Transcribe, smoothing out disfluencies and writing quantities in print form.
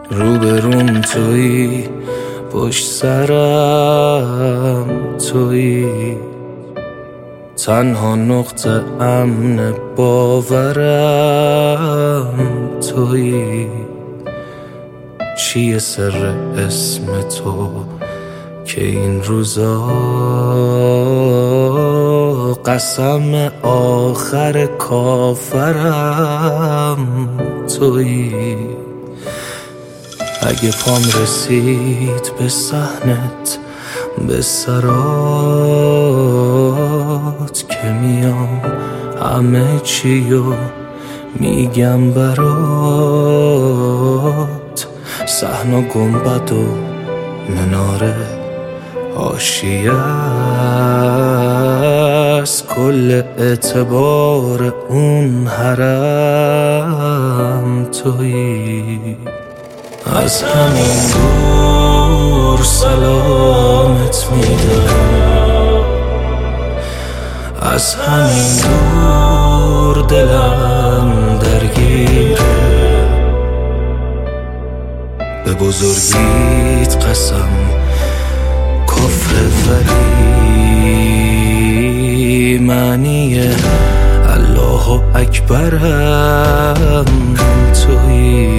روبروم تویی، پشت سرم تویی، تنها نقطه امن باورم تویی. چیه سر اسم تو که این روزا قسم آخر کافرم تویی؟ اگه پام رسید به صحنت، به سرات که میام همه چیو میگم برات. صحن گنبد و مناره حاشیه است، کل اعتبار اون حرم تویی. از همین دور سلامت میدم، از همین دور دلم درگیره، به بزرگیت قسم کفر ولی معنی الله اکبرم تویی.